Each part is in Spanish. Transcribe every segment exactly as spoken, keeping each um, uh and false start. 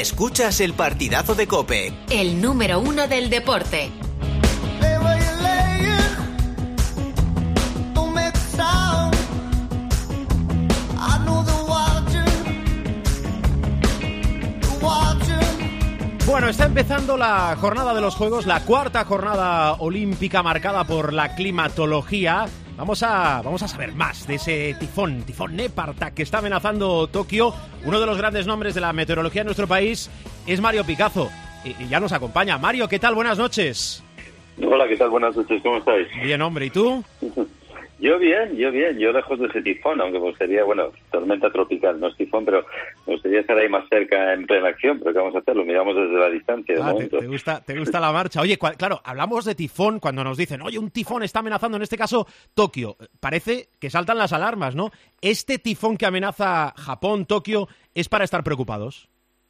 Escuchas el partidazo de COPE. El número uno del deporte. Bueno, está empezando la jornada de los Juegos, la cuarta jornada olímpica marcada por la climatología. Vamos a, vamos a saber más de ese tifón, tifón Nepartak, que está amenazando Tokio. Uno de los grandes nombres de la meteorología en nuestro país es Mario Picazo, y, y ya nos acompaña. Mario, ¿qué tal? Buenas noches. Hola, ¿qué tal? Buenas noches, ¿cómo estáis? Bien, hombre, ¿y tú? Yo bien, yo bien, yo lejos de ese tifón, aunque pues sería, bueno, tormenta tropical, no es tifón, pero me gustaría estar ahí más cerca en plena acción, pero ¿qué vamos a hacer? Lo miramos desde la distancia de ah, momento. Te, te, gusta, te gusta la marcha. Oye, cu- claro, hablamos de tifón cuando nos dicen, oye, un tifón está amenazando, en este caso, Tokio. Parece que saltan las alarmas, ¿no? ¿Este tifón que amenaza Japón, Tokio, es para estar preocupados?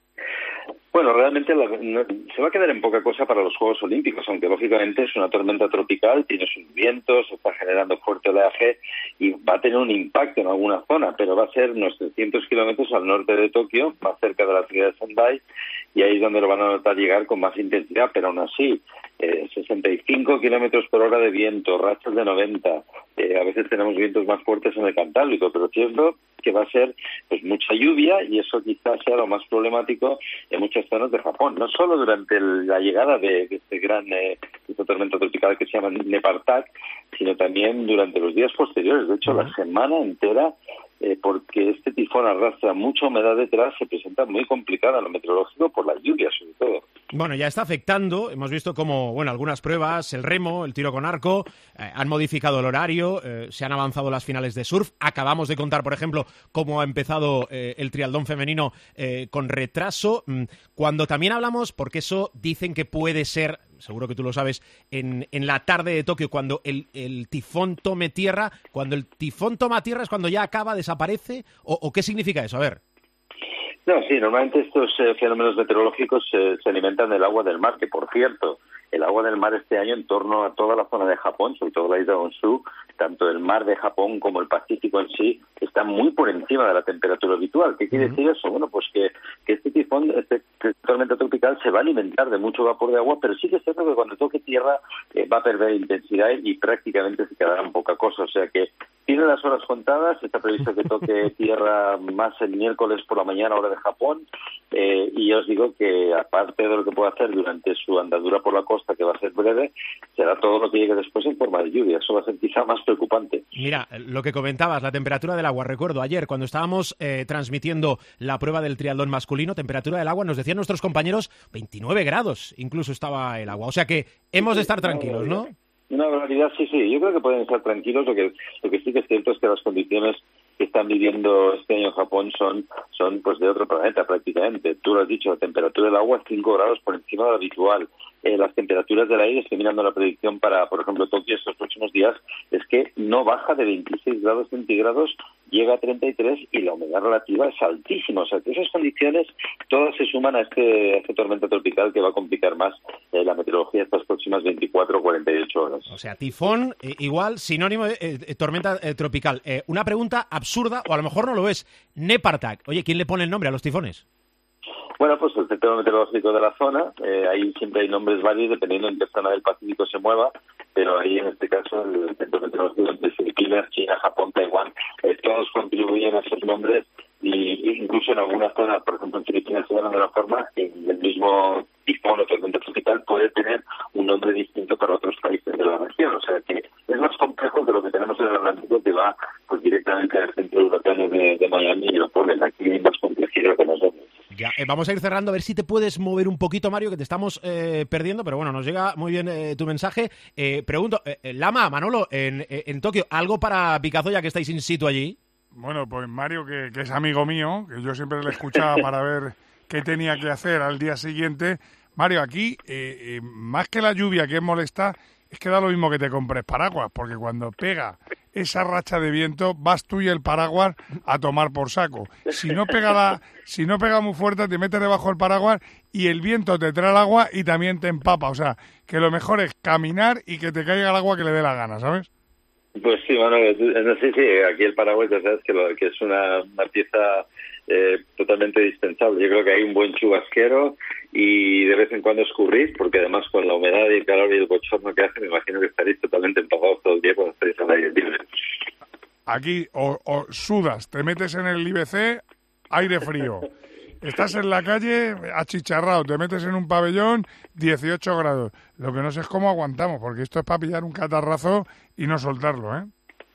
Bueno, realmente la, no, se va a quedar en poca cosa para los Juegos Olímpicos, aunque lógicamente es una tormenta tropical, tiene sus vientos, está generando fuerte oleaje y va a tener un impacto en alguna zona, pero va a ser unos trescientos kilómetros al norte de Tokio, más cerca de la ciudad de Sendai, y ahí es donde lo van a notar llegar con más intensidad, pero aún así, eh, sesenta y cinco kilómetros por hora de viento, rachas de noventa, eh, a veces tenemos vientos más fuertes en el Cantábrico, pero es cierto que va a ser pues mucha lluvia y eso quizás sea lo más problemático en muchas zonas de Japón, no solo durante el, la llegada de, de este gran eh, esta tormenta tropical que se llama Nepartak, sino también durante los días posteriores, de hecho la semana entera, eh, porque este tifón arrastra mucha humedad detrás, se presenta muy complicada en lo meteorológico por la lluvia sobre todo. Bueno, ya está afectando, hemos visto como, bueno, algunas pruebas, el remo, el tiro con arco, eh, han modificado el horario, eh, se han avanzado las finales de surf, acabamos de contar, por ejemplo, cómo ha empezado eh, el triatlón femenino eh, con retraso. Cuando también hablamos, porque eso dicen que puede ser, seguro que tú lo sabes, en, en la tarde de Tokio, cuando el, el tifón tome tierra, cuando el tifón toma tierra es cuando ya acaba, desaparece, o, o ¿qué significa eso? A ver. No, sí, normalmente estos eh, fenómenos meteorológicos eh, se alimentan del agua del mar, que por cierto, el agua del mar este año en torno a toda la zona de Japón, sobre todo la isla de Honshu, tanto el mar de Japón como el Pacífico en sí, está muy por encima de la temperatura habitual. ¿Qué quiere decir eso? Bueno, pues que, que este tifón, este, este tormenta tropical se va a alimentar de mucho vapor de agua, pero sí que es cierto que cuando toque tierra eh, va a perder intensidad y prácticamente se quedará en poca cosa. O sea que tiene las horas contadas, está previsto que toque tierra más el miércoles por la mañana, hora de Japón, eh, y ya os digo que aparte de lo que puede hacer durante su andadura por la costa, que va a ser breve, será todo lo que llegue después en forma de lluvia. Eso va a ser quizá más preocupante. Mira, lo que comentabas, la temperatura del agua. Recuerdo ayer cuando estábamos eh, transmitiendo la prueba del triatlón masculino, temperatura del agua, nos decían nuestros compañeros veintinueve grados, incluso estaba el agua. O sea que hemos de estar tranquilos, ¿no? Una barbaridad, sí, sí. Yo creo que pueden estar tranquilos. Lo que, lo que sí que es cierto es que las condiciones que están viviendo este año en Japón son, son pues de otro planeta prácticamente. Tú lo has dicho, la temperatura del agua es cinco grados por encima de lo habitual. Eh, las temperaturas del aire, estoy mirando la predicción para, por ejemplo, Tokio estos próximos días, es que no baja de veintiséis grados centígrados, llega a treinta y tres y la humedad relativa es altísima. O sea, que esas condiciones todas se suman a este, a este tormenta tropical que va a complicar más eh, la meteorología estas próximas veinticuatro o cuarenta y ocho horas. O sea, tifón, eh, igual, sinónimo de eh, tormenta eh, tropical. Eh, una pregunta absurda, o a lo mejor no lo es. Nepartak. Oye, ¿quién le pone el nombre a los tifones? Bueno, pues el centro meteorológico de la zona, eh, ahí siempre hay nombres varios dependiendo en qué zona del Pacífico se mueva, pero ahí en este caso el centro meteorológico de Filipinas, China, Japón, Taiwán, eh, todos contribuyen a esos nombres y incluso en algunas zonas, por ejemplo en Filipinas se llaman de una forma, en el mismo tifón o tormenta tropical puede tener un nombre distinto para otros países de la región, o sea que es más complejo que lo que tenemos en el Atlántico, que va pues directamente al centro huracán de, de Miami y lo ponen aquí más complejidad que nosotros. Ya, eh, vamos a ir cerrando, a ver si te puedes mover un poquito, Mario, que te estamos eh, perdiendo, pero bueno, nos llega muy bien eh, tu mensaje. Eh, pregunto, eh, Lama, Manolo, en, en Tokio, ¿algo para Picazo ya que estáis in situ allí? Bueno, pues Mario, que, que es amigo mío, que yo siempre le escuchaba para ver qué tenía que hacer al día siguiente. Mario, aquí, eh, eh, más que la lluvia que molesta, es que da lo mismo que te compres paraguas, porque cuando pega esa racha de viento, vas tú y el paraguas a tomar por saco. Si no pega la, si no pega muy fuerte, te metes debajo del paraguas y el viento te trae el agua y también te empapa. O sea, que lo mejor es caminar y que te caiga el agua que le dé la gana, ¿sabes? Pues sí, bueno, no sé si aquí el paraguas ya sabes que, lo, que es una, una pieza eh, totalmente dispensable. Yo creo que hay un buen chubasquero y de vez en cuando escurrir, porque además con la humedad y el calor y el bochorno que hace, me imagino que estaréis totalmente empapados todo el día cuando estaréis al aire libre. Aquí o, o sudas, te metes en el I B C, aire frío. Estás en la calle achicharrado, te metes en un pabellón, dieciocho grados. Lo que no sé es cómo aguantamos, porque esto es para pillar un catarrazo y no soltarlo, ¿eh?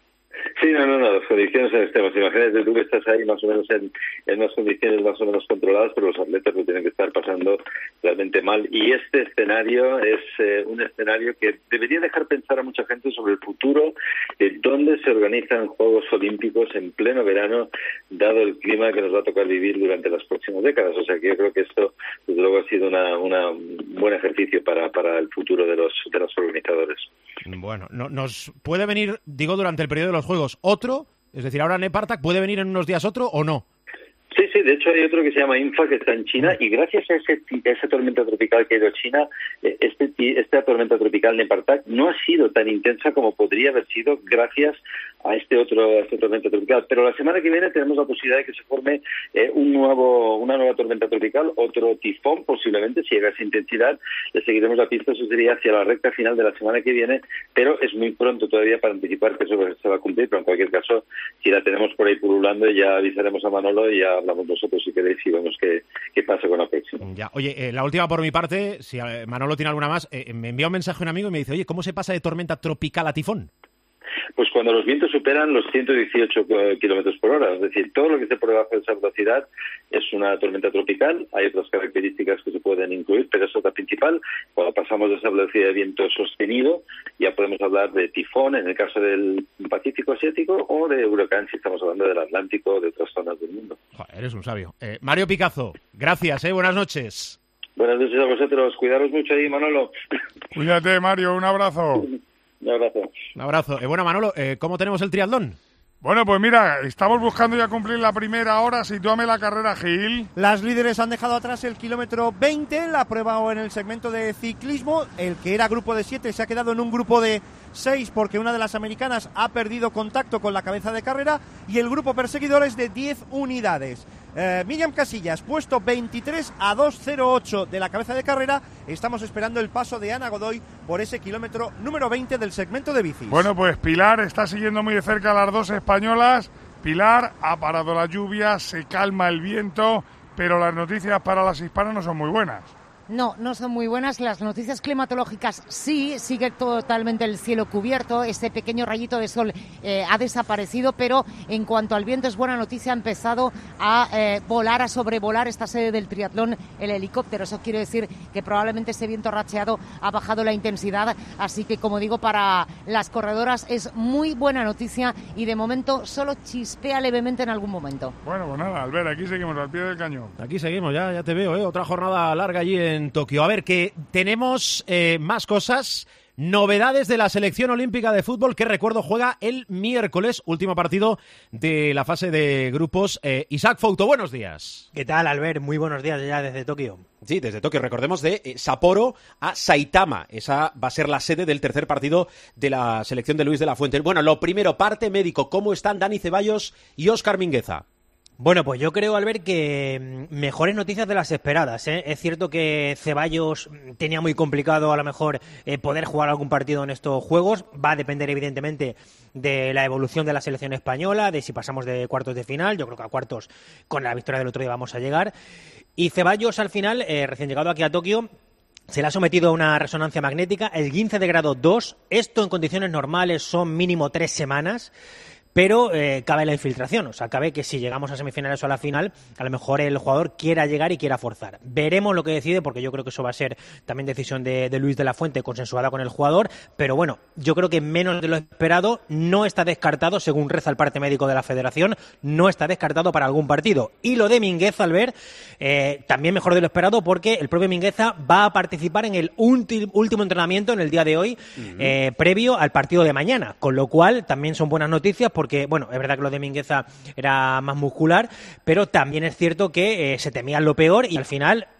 Sí, no, no, no, las condiciones son extremas. Imagínate tú que estás ahí más o menos en, en unas condiciones más o menos controladas, pero los atletas lo tienen que estar pasando realmente mal. Y este escenario es eh, un escenario que debería dejar pensar a mucha gente sobre el futuro, de dónde se organizan Juegos Olímpicos en pleno verano, dado el clima que nos va a tocar vivir durante las próximas décadas. O sea que yo creo que esto, desde luego, ha sido una, una, un buen ejercicio para, para el futuro de los, de los organizadores. Bueno, no, nos puede venir, digo, durante el periodo de los Juegos, otro, es decir, ahora Nepartak, ¿puede venir en unos días otro o no? Sí, sí, de hecho hay otro que se llama Infa, que está en China, y gracias a ese, a esa tormenta tropical que ha ido a China, este, esta tormenta tropical Nepartak no ha sido tan intensa como podría haber sido gracias a este otro a esta tormenta tropical. Pero la semana que viene tenemos la posibilidad de que se forme eh, un nuevo una nueva tormenta tropical, otro tifón, posiblemente, si llega a esa intensidad. Le seguiremos la pista, eso sería hacia la recta final de la semana que viene, pero es muy pronto todavía para anticipar que eso se va a cumplir, pero en cualquier caso, si la tenemos por ahí pululando, ya avisaremos a Manolo y ya hablamos nosotros si queréis y vemos qué, qué pasa con la próxima. Ya, oye, eh, la última por mi parte, si Manolo tiene alguna más, eh, me envía un mensaje a un amigo y me dice, oye, ¿cómo se pasa de tormenta tropical a tifón? Pues cuando los vientos superan los ciento dieciocho kilómetros por hora, es decir, todo lo que esté por debajo de esa velocidad es una tormenta tropical. Hay otras características que se pueden incluir, pero esa es la principal. Cuando pasamos de esa velocidad de viento sostenido, ya podemos hablar de tifón en el caso del Pacífico Asiático o de huracán si estamos hablando del Atlántico o de otras zonas del mundo. Joder, eres un sabio. Eh, Mario Picazo, gracias, eh, buenas noches. Buenas noches a vosotros, cuidaros mucho ahí, Manolo. Cuídate, Mario, un abrazo. Un abrazo. Un abrazo. Eh, bueno, Manolo, eh, ¿cómo tenemos el triatlón? Bueno, pues mira, estamos buscando ya cumplir la primera hora. Sitúame la carrera, Gil. Las líderes han dejado atrás el kilómetro veinte en la prueba o en el segmento de ciclismo. El que era grupo de siete se ha quedado en un grupo de seis porque una de las americanas ha perdido contacto con la cabeza de carrera y el grupo perseguidor es de diez unidades. Eh, Miriam Casillas, puesto veintitrés a dos cero ocho de la cabeza de carrera. Estamos esperando el paso de Ana Godoy por ese kilómetro número veinte del segmento de bicis. Bueno, pues Pilar está siguiendo muy de cerca a las dos españolas. Pilar, ha parado la lluvia, se calma el viento, pero las noticias para las hispanas no son muy buenas. No, no son muy buenas. Las noticias climatológicas sí, sigue totalmente el cielo cubierto. Este pequeño rayito de sol eh, ha desaparecido, pero en cuanto al viento es buena noticia. Ha empezado a eh, volar, a sobrevolar esta sede del triatlón el helicóptero. Eso quiere decir que probablemente ese viento racheado ha bajado la intensidad. Así que, como digo, para las corredoras es muy buena noticia y de momento solo chispea levemente en algún momento. Bueno, pues nada, Albert, aquí seguimos al pie del cañón. Aquí seguimos, ya, ya te veo, ¿eh? Otra jornada larga allí en en Tokio. A ver, que tenemos eh, más cosas, novedades de la selección olímpica de fútbol que, recuerdo, juega el miércoles, último partido de la fase de grupos. Eh, Isaac Fouto, buenos días. ¿Qué tal, Albert? Muy buenos días ya desde Tokio. Sí, desde Tokio. Recordemos de eh, Sapporo a Saitama. Esa va a ser la sede del tercer partido de la selección de Luis de la Fuente. Bueno, lo primero, parte médico. ¿Cómo están Dani Ceballos y Óscar Mingueza? Bueno, pues yo creo, Albert, que mejores noticias de las esperadas, ¿eh? Es cierto que Ceballos tenía muy complicado a lo mejor eh, poder jugar algún partido en estos juegos. Va a depender evidentemente de la evolución de la selección española, de si pasamos de cuartos de final. Yo creo que a cuartos con la victoria del otro día vamos a llegar. Y Ceballos al final, eh, recién llegado aquí a Tokio, se le ha sometido a una resonancia magnética, el quince de grado dos. Esto en condiciones normales son mínimo tres semanas. Pero eh, cabe la infiltración, o sea, cabe que si llegamos a semifinales o a la final, a lo mejor el jugador quiera llegar y quiera forzar. Veremos lo que decide, porque yo creo que eso va a ser también decisión de, de Luis de la Fuente, consensuada con el jugador. Pero bueno, yo creo que menos de lo esperado, no está descartado, según reza el parte médico de la Federación, no está descartado para algún partido. Y lo de Mingueza, Albert, eh, también mejor de lo esperado, porque el propio Mingueza va a participar en el ulti- último entrenamiento en el día de hoy, uh-huh. eh, previo al partido de mañana. Con lo cual, también son buenas noticias, porque porque, bueno, es verdad que lo de Mingueza era más muscular, pero también es cierto que eh, se temía lo peor y al final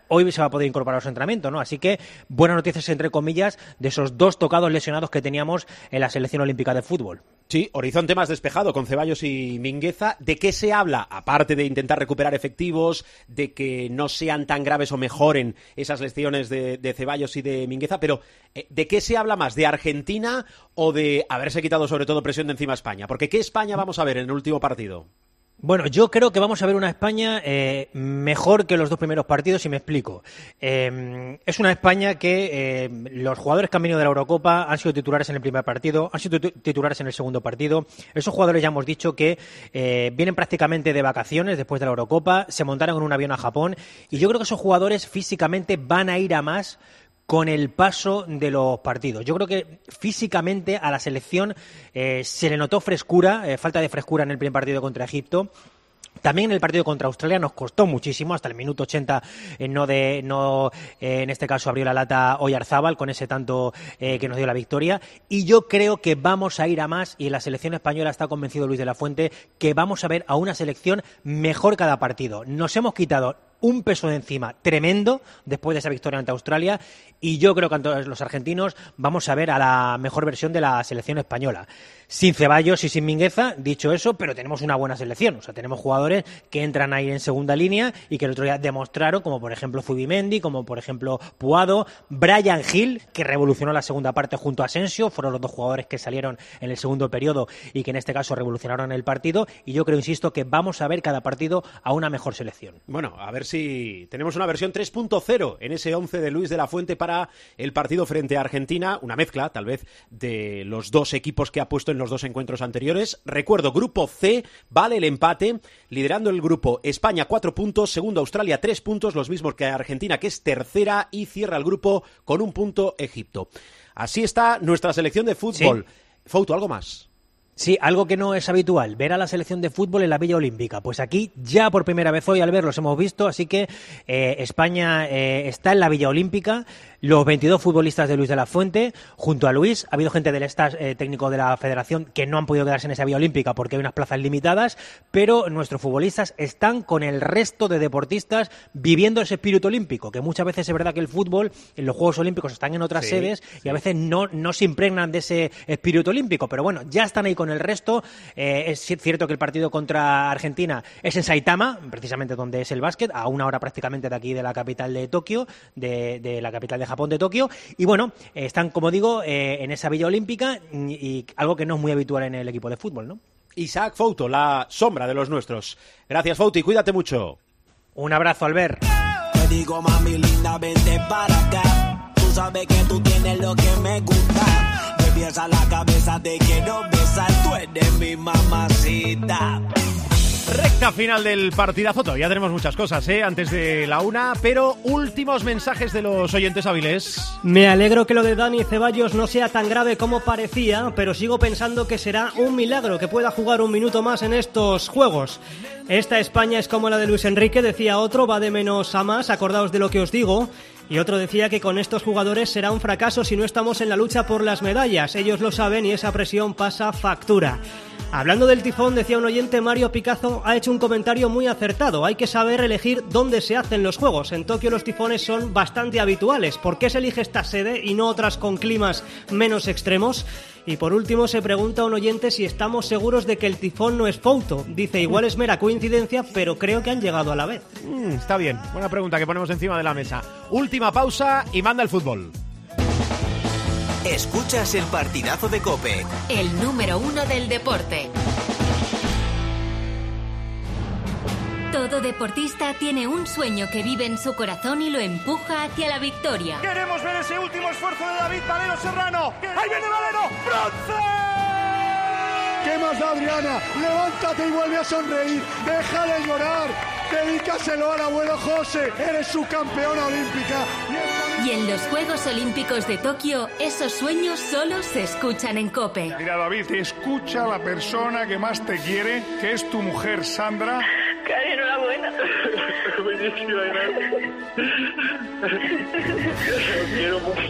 hoy se va a poder incorporar a su entrenamiento, ¿no? Así que buenas noticias, entre comillas, de esos dos tocados lesionados que teníamos en la selección olímpica de fútbol. Sí, horizonte más despejado con Ceballos y Mingueza. ¿De qué se habla? Aparte de intentar recuperar efectivos, de que no sean tan graves o mejoren esas lesiones de, de Ceballos y de Mingueza, pero ¿de qué se habla más? ¿De Argentina o de haberse quitado sobre todo presión de encima a España? Porque ¿qué España vamos a ver en el último partido? Bueno, yo creo que vamos a ver una España eh, mejor que los dos primeros partidos, y me explico. Eh, es una España que eh, los jugadores que han venido de la Eurocopa han sido titulares en el primer partido, han sido titulares en el segundo partido. Esos jugadores ya hemos dicho que eh, vienen prácticamente de vacaciones después de la Eurocopa, se montaron en un avión a Japón, y yo creo que esos jugadores físicamente van a ir a más con el paso de los partidos. Yo creo que físicamente a la selección eh, se le notó frescura, eh, falta de frescura en el primer partido contra Egipto. También en el partido contra Australia nos costó muchísimo, hasta el minuto ochenta eh, no de no eh, en este caso abrió la lata Oyarzábal con ese tanto eh, que nos dio la victoria, y yo creo que vamos a ir a más, y en la selección española está convencido Luis de la Fuente que vamos a ver a una selección mejor cada partido. Nos hemos quitado un peso de encima tremendo después de esa victoria ante Australia, y yo creo que ante los argentinos vamos a ver a la mejor versión de la selección española. Sin Ceballos y sin Mingueza, dicho eso, pero tenemos una buena selección. O sea, tenemos jugadores que entran ahí en segunda línea y que el otro día demostraron, como por ejemplo Zubimendi, como por ejemplo Puado, Bryan Gil, que revolucionó la segunda parte junto a Asensio, fueron los dos jugadores que salieron en el segundo periodo y que en este caso revolucionaron el partido, y yo creo, insisto, que vamos a ver cada partido a una mejor selección. Bueno, a ver si tenemos una versión tres punto cero en ese once de Luis de la Fuente para el partido frente a Argentina, una mezcla tal vez de los dos equipos que ha puesto en los dos encuentros anteriores. Recuerdo, grupo C, vale el empate, liderando el grupo España cuatro puntos, segundo Australia tres puntos, los mismos que Argentina, que es tercera, y cierra el grupo con un punto Egipto. Así está nuestra selección de fútbol. Sí. Fouto, ¿algo más? Sí, algo que no es habitual, ver a la selección de fútbol en la Villa Olímpica. Pues aquí ya por primera vez hoy al ver los hemos visto, así que eh, España eh, está en la Villa Olímpica, los veintidós futbolistas de Luis de la Fuente, junto a Luis. Ha habido gente del staff eh, técnico de la federación que no han podido quedarse en esa Villa Olímpica porque hay unas plazas limitadas, pero nuestros futbolistas están con el resto de deportistas viviendo ese espíritu olímpico, que muchas veces es verdad que el fútbol en los Juegos Olímpicos están en otras sí, sedes sí. y a veces no, no se impregnan de ese espíritu olímpico, pero bueno, ya están ahí con el resto. Eh, es cierto que el partido contra Argentina es en Saitama, precisamente donde es el básquet, a una hora prácticamente de aquí de la capital de Tokio, de, de la capital de Japón, de Tokio, y bueno, eh, están, como digo, eh, en esa Villa Olímpica, y, y algo que no es muy habitual en el equipo de fútbol, ¿no? Isaac Fouto, la sombra de los nuestros. Gracias, Fouto, y cuídate mucho. Un abrazo, Albert. Te digo, mami linda, vente para acá. Tú sabes que tú tienes lo que me gusta. Me piensa la cabeza, te quiero besar. Tú eres mi mamacita. Recta final del partidazo, todavía tenemos muchas cosas, ¿eh? Antes de la una, pero últimos mensajes de los oyentes hábiles. Me alegro que lo de Dani Ceballos no sea tan grave como parecía, pero sigo pensando que será un milagro que pueda jugar un minuto más en estos juegos. Esta España es como la de Luis Enrique, decía otro, va de menos a más, acordaos de lo que os digo. Y otro decía que con estos jugadores será un fracaso si no estamos en la lucha por las medallas. Ellos lo saben y esa presión pasa factura. Hablando del tifón, decía un oyente, Mario Picazo ha hecho un comentario muy acertado. Hay que saber elegir dónde se hacen los juegos. En Tokio los tifones son bastante habituales. ¿Por qué se elige esta sede y no otras con climas menos extremos? Y por último se pregunta un oyente si estamos seguros de que el tifón no es Fouto. Dice, igual es mera coincidencia, pero creo que han llegado a la vez. Mm, está bien, buena pregunta que ponemos encima de la mesa. Última pausa y manda el fútbol. Escuchas el partidazo de COPE. El número uno del deporte. Todo deportista tiene un sueño que vive en su corazón y lo empuja hacia la victoria. Queremos ver ese último esfuerzo de David Valero Serrano. ¡Ahí viene Valero! ¡Bronce! ¿Qué más da, Adriana? Levántate y vuelve a sonreír. Deja de llorar. Dedícaselo al abuelo José. Eres su campeona olímpica. Y en los Juegos Olímpicos de Tokio, esos sueños solo se escuchan en COPE. Mira, David, te escucha la persona que más te quiere, que es tu mujer, Sandra. Cari, enhorabuena. Buenísima, gracias. Quiero mucho. Niño,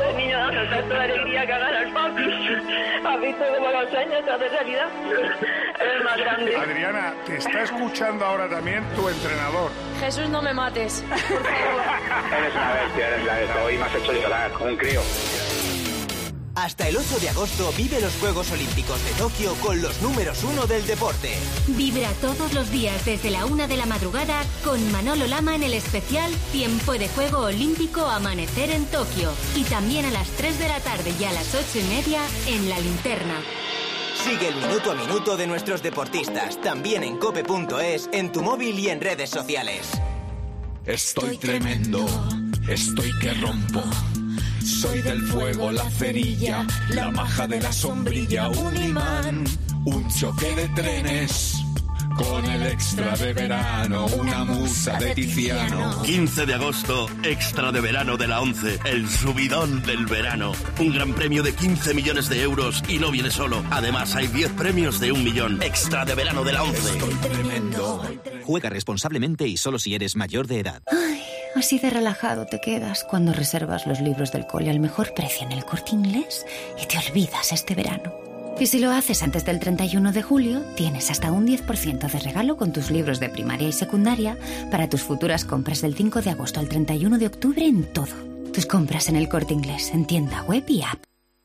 verdad, nos da toda alegría que haga el papi. ¿Has visto cómo los sueños se hacen realidad? Es más grande. Adriana, te está escuchando ahora también tu entrenador. Jesús, no me mates, por favor. Eres una bestia, eres la bestia. Hoy me has hecho llorar, como un crío. Hasta el ocho de agosto vive los Juegos Olímpicos de Tokio con los números uno del deporte. Vibra todos los días desde la una de la madrugada con Manolo Lama en el especial Tiempo de Juego Olímpico Amanecer en Tokio. Y también a las tres de la tarde y a las ocho y media en La Linterna. Sigue el minuto a minuto de nuestros deportistas, también en cope punto es, en tu móvil y en redes sociales. Estoy tremendo, estoy que rompo. Soy del fuego, la cerilla, la maja de la sombrilla, un imán, un choque de trenes, con el extra de verano, una musa de Tiziano. quince de agosto, extra de verano de la ONCE, el subidón del verano. Un gran premio de quince millones de euros y no viene solo. Además hay diez premios de un millón. Extra de verano de la ONCE. Estoy tremendo. Juega responsablemente y solo si eres mayor de edad. Ay, así de relajado te quedas cuando reservas los libros del cole al mejor precio en el Corte Inglés y te olvidas este verano. Y si lo haces antes del treinta y uno de julio, tienes hasta un diez por ciento de regalo con tus libros de primaria y secundaria para tus futuras compras del cinco de agosto al treinta y uno de octubre en todo. Tus compras en el Corte Inglés, en tienda web y app.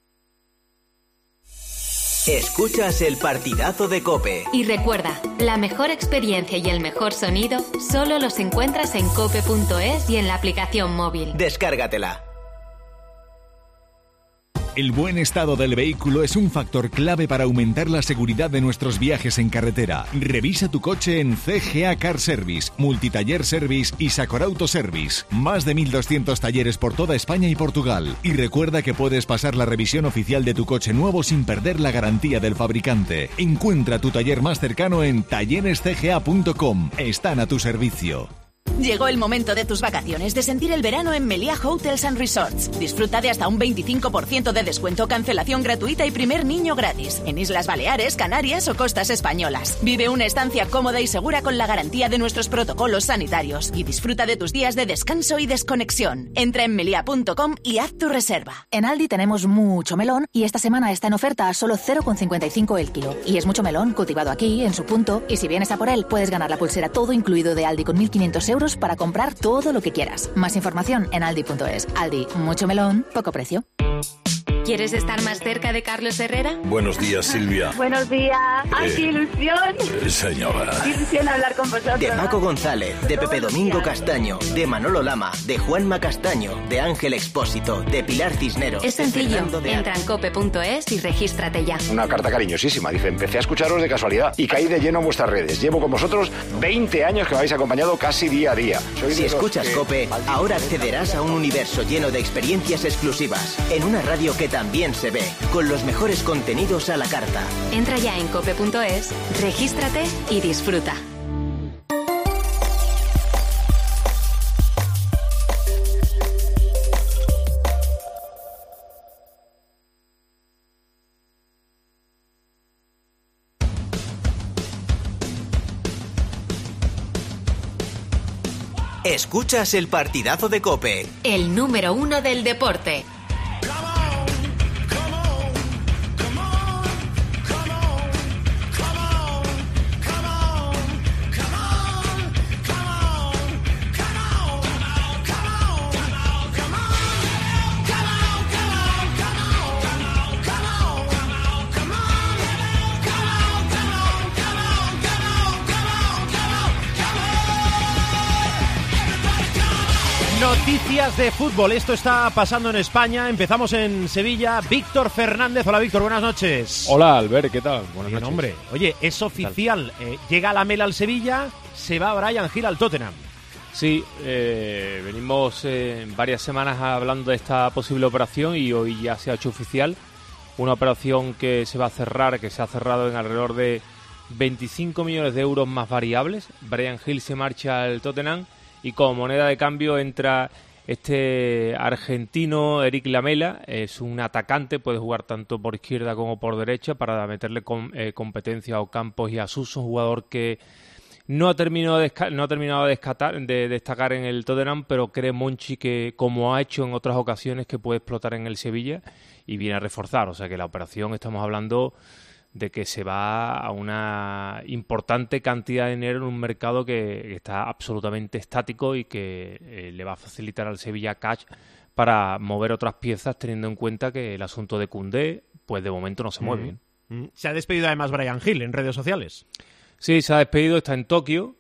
Escuchas el partidazo de COPE. Y recuerda, la mejor experiencia y el mejor sonido solo los encuentras en cope punto es y en la aplicación móvil. Descárgatela. El buen estado del vehículo es un factor clave para aumentar la seguridad de nuestros viajes en carretera. Revisa tu coche en C G A Car Service, Multitaller Service y Sacor Auto Service. Más de mil doscientos talleres por toda España y Portugal. Y recuerda que puedes pasar la revisión oficial de tu coche nuevo sin perder la garantía del fabricante. Encuentra tu taller más cercano en talleres c g a punto com. Están a tu servicio. Llegó el momento de tus vacaciones, de sentir el verano en Meliá Hotels and Resorts. Disfruta de hasta un veinticinco por ciento de descuento, cancelación gratuita y primer niño gratis. En Islas Baleares, Canarias o costas españolas. Vive una estancia cómoda y segura con la garantía de nuestros protocolos sanitarios. Y disfruta de tus días de descanso y desconexión. Entra en meliá punto com y haz tu reserva. En Aldi tenemos mucho melón y esta semana está en oferta a solo cero coma cincuenta y cinco el kilo. Y es mucho melón cultivado aquí, en su punto. Y si vienes a por él, puedes ganar la pulsera todo incluido de Aldi con mil quinientos euros para comprar todo lo que quieras. Más información en aldi punto es. Aldi, mucho melón, poco precio. ¿Quieres estar más cerca de Carlos Herrera? Buenos días, Silvia. Buenos días. ¡Ay, Eh, qué ilusión! Eh, señora. ¡Qué ilusión hablar con vosotros! De Paco González, de Pepe Domingo Castaño, de Manolo Lama, de Juanma Castaño, de Ángel Expósito, de Pilar Cisneros. Es de sencillo. Fernando de Entra en cope punto es y regístrate ya. Una carta cariñosísima. Dice, empecé a escucharos de casualidad y caí de lleno en vuestras redes. Llevo con vosotros veinte años que me habéis acompañado casi día a día. Soy Si de los escuchas que- COPE, ahora accederás a un universo lleno de experiencias exclusivas, en una radio que también se ve, con los mejores contenidos a la carta. Entra ya en cope punto es, regístrate y disfruta. Escuchas el partidazo de COPE. El número uno del deporte. Noticias de fútbol. Esto está pasando en España. Empezamos en Sevilla. Víctor Fernández. Hola, Víctor. Buenas noches. Hola, Albert. ¿Qué tal? Buenas Bien, noches. hombre. Oye, es oficial. Eh, llega Lamela al Sevilla. Se va Bryan Gil al Tottenham. Sí, eh, venimos eh, varias semanas hablando de esta posible operación y hoy ya se ha hecho oficial. Una operación que se va a cerrar, que se ha cerrado en alrededor de veinticinco millones de euros más variables. Bryan Gil se marcha al Tottenham y como moneda de cambio entra este argentino Eric Lamela. Es un atacante, puede jugar tanto por izquierda como por derecha para meterle com- eh, competencia a Ocampos y a Suso, un jugador que No ha terminado de, no ha terminado de, descatar, de destacar en el Tottenham, pero cree Monchi que, como ha hecho en otras ocasiones, que puede explotar en el Sevilla y viene a reforzar. O sea que la operación, estamos hablando de que se va a una importante cantidad de dinero en un mercado que, que está absolutamente estático y que eh, le va a facilitar al Sevilla cash para mover otras piezas, teniendo en cuenta que el asunto de Koundé, pues de momento no se mueve bien. Mm. Se ha despedido además Bryan Gil en redes sociales. Sí, se ha despedido, está en Tokio,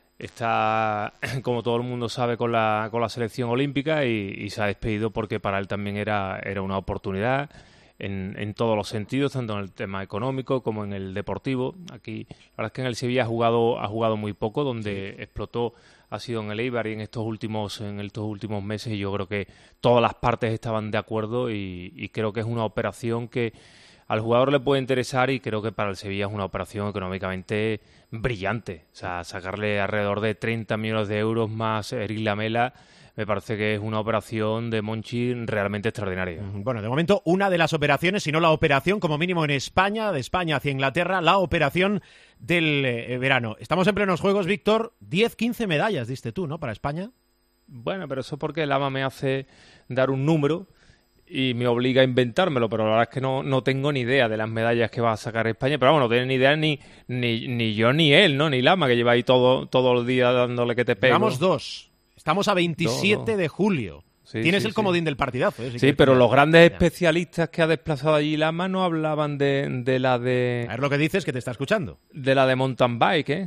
está, como todo el mundo sabe, con la con la selección olímpica y, y se ha despedido porque para él también era, era una oportunidad en, en todos los sentidos, tanto en el tema económico como en el deportivo. Aquí, la verdad es que en el Sevilla ha jugado ha jugado muy poco, donde sí. explotó ha sido en el Eibar y en estos últimos en estos últimos meses, y yo creo que todas las partes estaban de acuerdo y, y creo que es una operación que al jugador le puede interesar, y creo que para el Sevilla es una operación económicamente brillante. O sea, sacarle alrededor de treinta millones de euros más Eric Lamela me parece que es una operación de Monchi realmente extraordinaria. Bueno, de momento una de las operaciones, si no la operación como mínimo en España, de España hacia Inglaterra, la operación del eh, verano. Estamos en plenos juegos, Víctor. diez, quince medallas diste tú, ¿no?, para España. Bueno, pero eso porque el A M A me hace dar un número y me obliga a inventármelo, pero la verdad es que no, no tengo ni idea de las medallas que va a sacar España. Pero bueno, no tiene ni idea ni, ni, ni yo ni él, ¿no? Ni Lama, que lleva ahí todo, todo el día dándole que te pego. Llevamos dos. Estamos a veintisiete no, no. de julio. Sí, Tienes sí, el comodín sí. del partidazo. ¿eh? Si sí, pero los grandes ya. especialistas que ha desplazado allí Lama no hablaban de, de la de... A ver lo que dices, que te está escuchando. De la de mountain bike, ¿eh?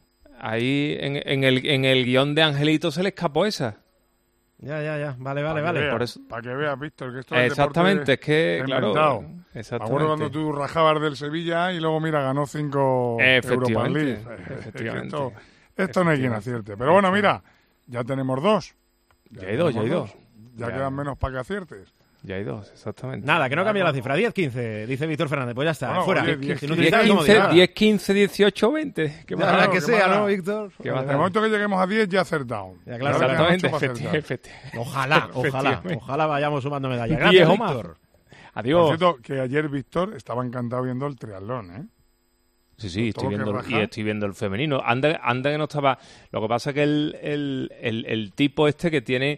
Ahí en, en, el, en el guión de Angelito se le escapó esa. Ya, ya, ya. Vale, vale, para vale. Vea, Por eso... Para que veas, Víctor, que esto es Exactamente, es que, claro... Exactamente. Me acuerdo cuando tú rajabas del Sevilla y luego, mira, ganó cinco Europa League. Efectivamente. Esto, esto no hay quien acierte. Pero bueno, mira, ya tenemos dos. Ya, ya hay dos, ya hay dos. Ya, ya quedan menos para que aciertes. Ya hay dos, exactamente. Nada, que no cambie la cifra. diez, quince, dice Víctor Fernández. Pues ya está, bueno, fuera. Oye, diez, quince, dieciocho, veinte. Que ya, que sea, ¿no, Víctor? En el momento que lleguemos a diez ya acertado. Ya, claro, exactamente. Efecti- efecti- ojalá, ojalá, ojalá vayamos sumando medallas. Gracias, diez o Víctor. más. Adiós. Por cierto, que ayer Víctor estaba encantado viendo el triatlón, ¿eh? Sí, sí, estoy viendo, el, y estoy viendo el femenino. Anda, anda que no estaba... Lo que pasa es que el, el, el, el tipo este que tiene...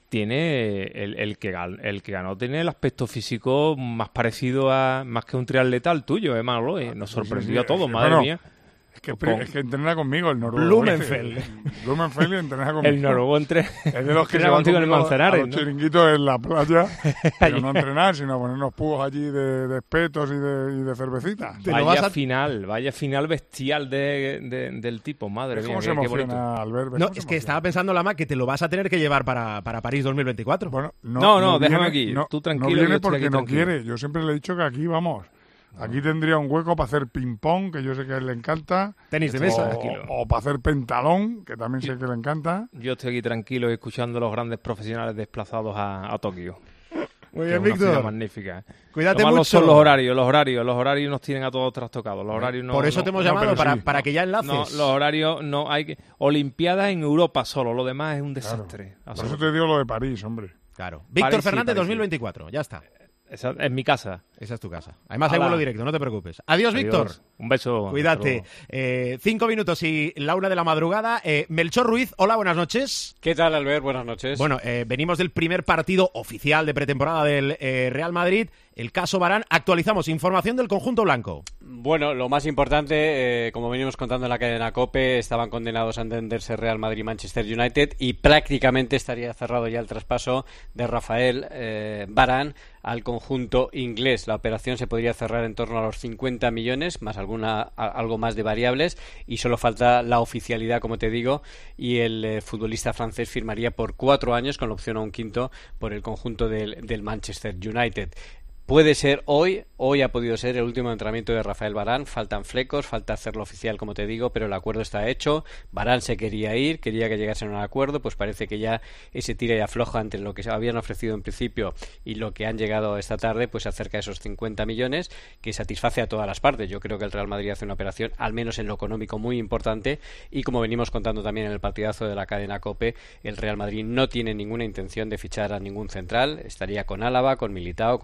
tiene el, el, que ganó, el que ganó tiene el aspecto físico más parecido a... Más que un triatleta al tuyo, ¿eh, Manolo? Y nos sorprendió sí, sí, a todos, madre bueno, mía. Es que, con... es que entrena conmigo el noruego. Blumenfeld. Blumenfeld entrena conmigo. El noruego entre... es de los que entrena contigo en el Manzanares, a los ¿no? chiringuitos en la playa, pero no entrenar, sino ponernos pubos allí de, de espetos y de, y de cervecita. Vaya a... final, vaya final bestial de, de, del tipo, madre mía. ¿Cómo se emociona al ver? No, es que estaba pensando, Lama, que te lo vas a tener que llevar para, para París dos mil veinticuatro. Bueno, no, no, no, no déjame viene, aquí, no, tú tranquilo. No viene yo porque aquí no tranquilo. quiere. Yo siempre le he dicho que aquí vamos... Aquí tendría un hueco para hacer ping-pong, que yo sé que a él le encanta. Tenis de mesa. O, o para hacer pentalón, que también sé que le encanta. Yo estoy aquí tranquilo escuchando a los grandes profesionales desplazados a, a Tokio. Muy bien, Víctor. Magnífica. Cuídate lo mucho. Son los horarios, los horarios. Los horarios nos tienen a todos trastocados. Los horarios no, Por eso no, te hemos no, llamado, para, sí. para que ya enlaces. No, los horarios no hay que... Olimpiadas en Europa solo, lo demás es un desastre. Claro. Por eso te digo lo de París, hombre. Claro. Víctor París, Fernández sí, París, dos mil veinticuatro, ya está. Esa es mi casa. Esa es tu casa. Además hay vuelo directo, no te preocupes. Adiós, Adiós. Víctor. Un beso. Cuídate. Eh, cinco minutos y la una de la madrugada. Eh, Melchor Ruiz, hola, buenas noches. ¿Qué tal, Albert? Buenas noches. Bueno, eh, venimos del primer partido oficial de pretemporada del eh, Real Madrid. El caso Varane. Actualizamos información del conjunto blanco. Bueno, lo más importante, eh, como venimos contando en la cadena COPE, estaban condenados a entenderse Real Madrid y Manchester United y prácticamente estaría cerrado ya el traspaso de Rafael eh, Varane al conjunto inglés. La operación se podría cerrar en torno a los cincuenta millones, más alguna a, algo más de variables, y solo falta la oficialidad, como te digo, y el eh, futbolista francés firmaría por cuatro años con la opción a un quinto por el conjunto del, del Manchester United. Puede ser hoy, hoy ha podido ser el último entrenamiento de Rafael Varane, faltan flecos, falta hacerlo oficial, como te digo, pero el acuerdo está hecho. Varane se quería ir, quería que llegasen a un acuerdo, pues parece que ya ese tira y afloja entre lo que se habían ofrecido en principio y lo que han llegado esta tarde, pues acerca de esos cincuenta millones, que satisface a todas las partes. Yo creo que el Real Madrid hace una operación, al menos en lo económico, muy importante, y como venimos contando también en el partidazo de la cadena COPE, el Real Madrid no tiene ninguna intención de fichar a ningún central, estaría con Álava, con Militao, con Nacho y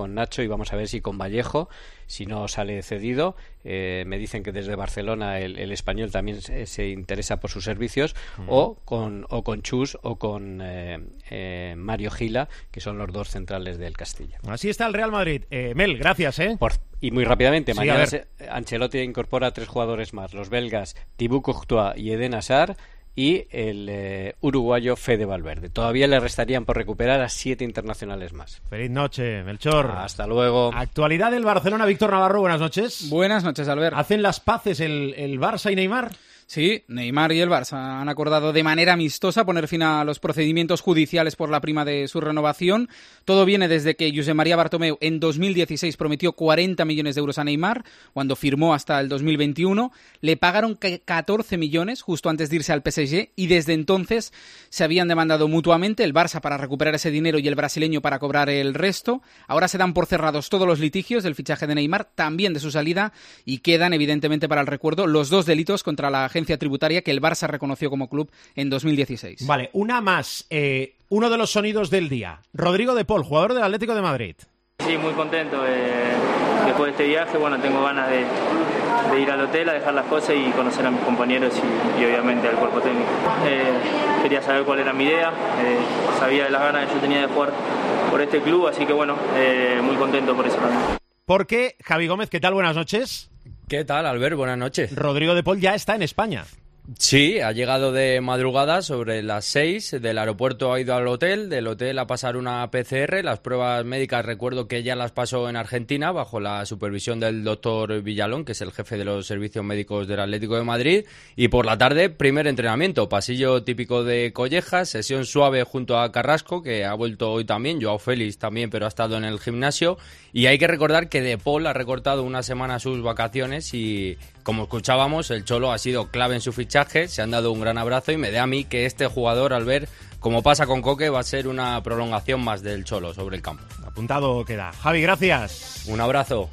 vamos a ver si con Vallejo, si no sale cedido. Eh, me dicen que desde Barcelona el, el español también se, se interesa por sus servicios, mm. o con o con Chus o con eh, eh, Mario Gila, que son los dos centrales del Castilla. Así está el Real Madrid. Eh, Mel, gracias. ¿eh? Por, y muy rápidamente, sí, mañana se, Ancelotti incorpora a tres jugadores más, los belgas Thibaut Courtois y Eden Hazard, y el eh, uruguayo Fede Valverde. Todavía le restarían por recuperar a siete internacionales más. Feliz noche, Melchor. Hasta luego. Actualidad del Barcelona, Víctor Navarro, buenas noches. Buenas noches, Albert. ¿Hacen las paces el, el Barça y Neymar? Sí, Neymar y el Barça han acordado de manera amistosa poner fin a los procedimientos judiciales por la prima de su renovación. Todo viene desde que Josep María Bartomeu en dos mil dieciséis prometió cuarenta millones de euros a Neymar, cuando firmó hasta el dos mil veintiuno. Le pagaron catorce millones justo antes de irse al P S G y desde entonces se habían demandado mutuamente, el Barça para recuperar ese dinero y el brasileño para cobrar el resto. Ahora se dan por cerrados todos los litigios del fichaje de Neymar, también de su salida, y quedan evidentemente para el recuerdo los dos delitos contra la agencia tributaria que el Barça reconoció como club en dos mil dieciséis. Vale, una más. Eh, uno de los sonidos del día. Rodrigo de Paul, jugador del Atlético de Madrid. Sí, muy contento. Eh, después de este viaje, bueno, tengo ganas de, de ir al hotel, a dejar las cosas y conocer a mis compañeros y, y obviamente al cuerpo técnico. Eh, quería saber cuál era mi idea. Eh, sabía de las ganas que yo tenía de jugar por este club, así que bueno, eh, muy contento por eso también. Porque, Javi Gómez, ¿qué tal? Buenas noches. ¿Qué tal, Albert? Buenas noches. Rodrigo de Paul ya está en España. Sí, ha llegado de madrugada sobre las seis, del aeropuerto ha ido al hotel, del hotel a pasar una P C R, las pruebas médicas recuerdo que ya las pasó en Argentina bajo la supervisión del doctor Villalón, que es el jefe de los servicios médicos del Atlético de Madrid, y por la tarde primer entrenamiento, pasillo típico de Collejas, sesión suave junto a Carrasco, que ha vuelto hoy también, Joao Félix también, pero ha estado en el gimnasio, y hay que recordar que De Paul ha recortado una semana sus vacaciones y, como escuchábamos, el Cholo ha sido clave en su fichaje, se han dado un gran abrazo y me da a mí que este jugador, al ver como pasa con Coque, va a ser una prolongación más del Cholo sobre el campo. Apuntado queda. Javi, gracias. Un abrazo.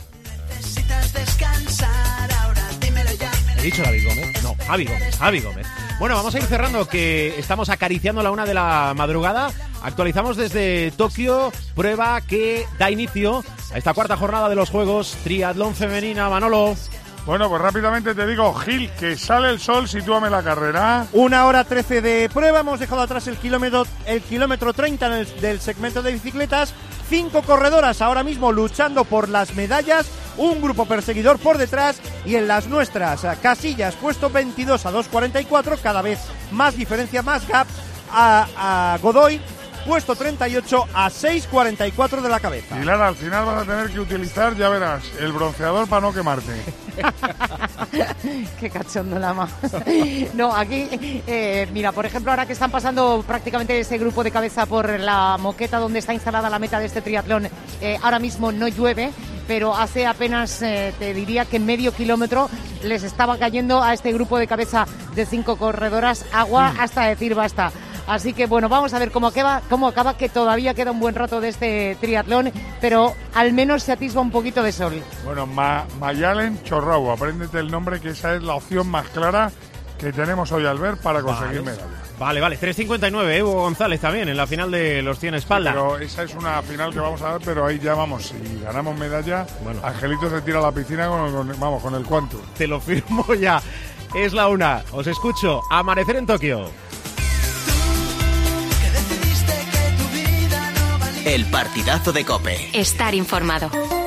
¿He dicho David Gómez? No, Javi Gómez, Javi Gómez. Bueno, vamos a ir cerrando, que estamos acariciando la una de la madrugada. Actualizamos desde Tokio, prueba que da inicio a esta cuarta jornada de los Juegos Triatlón Femenina. Manolo. Bueno, pues rápidamente te digo, Gil, que sale el sol, sitúame la carrera. Una hora trece de prueba, hemos dejado atrás el kilómetro, el kilómetro treinta en el, del segmento de bicicletas. Cinco corredoras ahora mismo luchando por las medallas, un grupo perseguidor por detrás y en las nuestras, Casillas, puesto veintidós a dos cuarenta y cuatro, cada vez más diferencia, más gap a, a Godoy, puesto treinta y ocho a seis cuarenta y cuatro de la cabeza. Y Lara, al final vas a tener que utilizar, ya verás, el bronceador para no quemarte. Qué cachondo, Lama. No, aquí, eh, mira, por ejemplo, ahora que están pasando prácticamente ese grupo de cabeza por la moqueta donde está instalada la meta de este triatlón, eh, ahora mismo no llueve, pero hace apenas, eh, te diría que medio kilómetro les estaba cayendo a este grupo de cabeza de cinco corredoras agua mm. hasta decir basta. Así que bueno, vamos a ver cómo acaba, cómo acaba, que todavía queda un buen rato de este triatlón, pero al menos se atisba un poquito de sol. Bueno, Ma- Mayalen Chorrau, apréndete el nombre, que esa es la opción más clara que tenemos hoy al ver para conseguir vale. medalla. Vale, vale, tres cincuenta y nueve, ¿eh? Hugo González también en la final de los cien espalda. Sí, pero esa es una final que vamos a ver, pero ahí ya vamos, si ganamos medalla, bueno. Angelito se tira a la piscina con, con, vamos, con el cuanto. Te lo firmo ya, es la una, os escucho, Amanecer en Tokio. El partidazo de COPE. Estar informado.